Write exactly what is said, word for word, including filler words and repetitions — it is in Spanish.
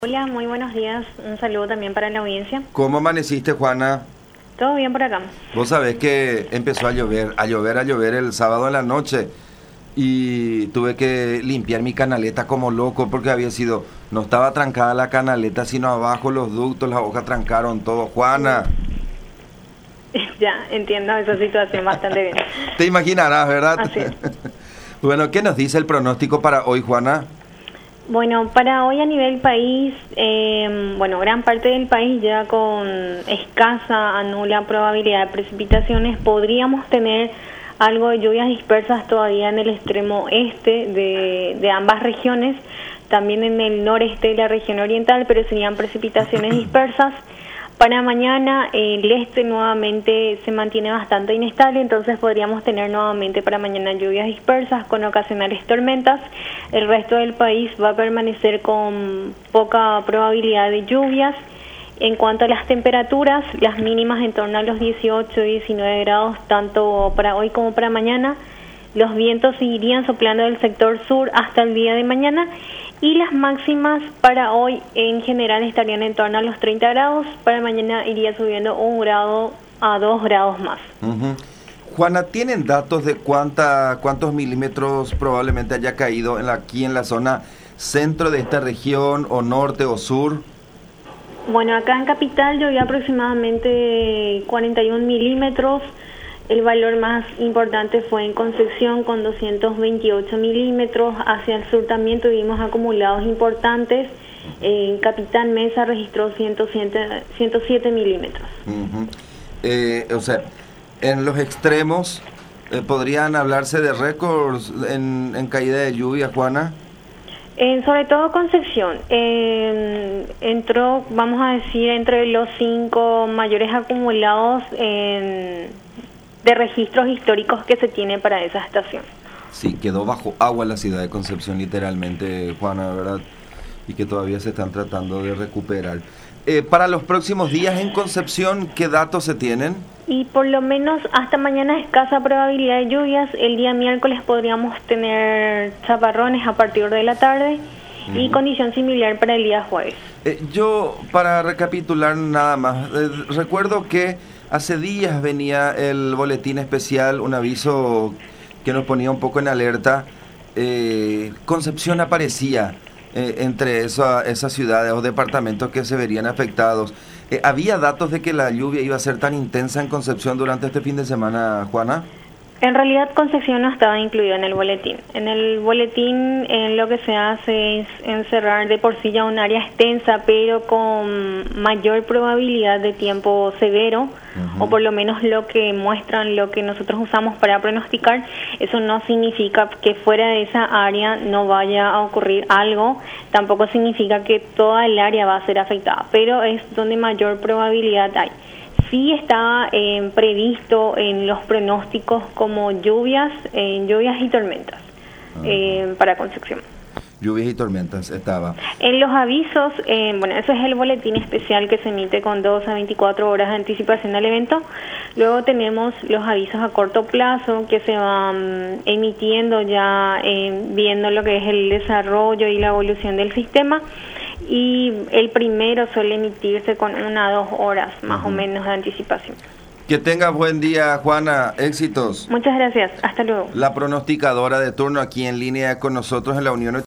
Hola, muy buenos días. Un saludo también para la audiencia. ¿Cómo amaneciste, Juana? ¿Todo bien por acá? Vos sabés que empezó a llover, a llover, a llover el sábado en la noche y tuve que limpiar mi canaleta como loco porque había sido, no estaba trancada la canaleta, sino abajo los ductos, las hojas trancaron todo. Juana, Ya, entiendo esa situación bastante bien. te imaginarás, ¿verdad? Así es. Bueno, ¿qué nos dice el pronóstico para hoy, Juana? Bueno, para hoy a nivel país, eh, bueno, gran parte del país ya con escasa a nula probabilidad de precipitaciones. Podríamos tener algo de lluvias dispersas todavía en el extremo este de, de ambas regiones, también en el noreste de la región oriental, pero serían precipitaciones dispersas. Para mañana el este nuevamente se mantiene bastante inestable, entonces podríamos tener nuevamente para mañana lluvias dispersas con ocasionales tormentas. El resto del país va a permanecer con poca probabilidad de lluvias. En cuanto a las temperaturas, las mínimas en torno a los dieciocho y diecinueve grados, tanto para hoy como para mañana. Los vientos seguirían soplando del sector sur hasta el día de mañana y las máximas para hoy en general estarían en torno a los treinta grados. Para mañana iría subiendo un grado a dos grados más. Uh-huh. Juana, ¿tienen datos de cuánta, cuántos milímetros probablemente haya caído en la, aquí en la zona centro de esta región o norte o sur? Bueno, acá en Capital llovió aproximadamente cuarenta y un milímetros. El valor más importante fue en Concepción con doscientos veintiocho milímetros. Hacia el sur también tuvimos acumulados importantes. En Capitán Mesa registró ciento siete milímetros. Uh-huh. eh, o sea, en los extremos, eh, ¿podrían hablarse de récords en, en caída de lluvia, Juana? En, sobre todo Concepción, eh, entró, vamos a decir, entre los cinco mayores acumulados en, de registros históricos que se tiene para esa estación. Sí, quedó bajo agua la ciudad de Concepción literalmente, Juana, ¿verdad? Y que todavía se están tratando de recuperar. Eh, para los próximos días en Concepción, ¿qué datos se tienen? Y por lo menos hasta mañana escasa probabilidad de lluvias. El día miércoles podríamos tener chaparrones a partir de la tarde uh-huh. y condición similar para el día jueves. Eh, yo, para recapitular nada más, eh, recuerdo que hace días venía el boletín especial, un aviso que nos ponía un poco en alerta. Eh, Concepción aparecía eh, entre esa, esas ciudades o departamentos que se verían afectados. Eh, ¿Había datos de que la lluvia iba a ser tan intensa en Concepción durante este fin de semana, Juana? En realidad Concepción no estaba incluido en el boletín. En el boletín en lo que se hace es encerrar de por sí ya un área extensa, pero con mayor probabilidad de tiempo severo, uh-huh. o por lo menos lo que muestran, lo que nosotros usamos para pronosticar. Eso no significa que fuera de esa área no vaya a ocurrir algo, tampoco significa que toda el área va a ser afectada, pero es donde mayor probabilidad hay. Sí estaba eh, previsto en los pronósticos como lluvias, eh, lluvias y tormentas uh-huh. eh, para Concepción. Lluvias y tormentas estaba. En los avisos, eh, bueno, eso es el boletín especial que se emite con dos a veinticuatro horas de anticipación al evento. Luego tenemos los avisos a corto plazo que se van emitiendo ya eh, viendo lo que es el desarrollo y la evolución del sistema. Y el primero suele emitirse con una o dos horas más uh-huh. o menos de anticipación. Que tengas buen día, Juana. Éxitos. Muchas gracias. Hasta luego. La pronosticadora de turno aquí en línea con nosotros en la Unión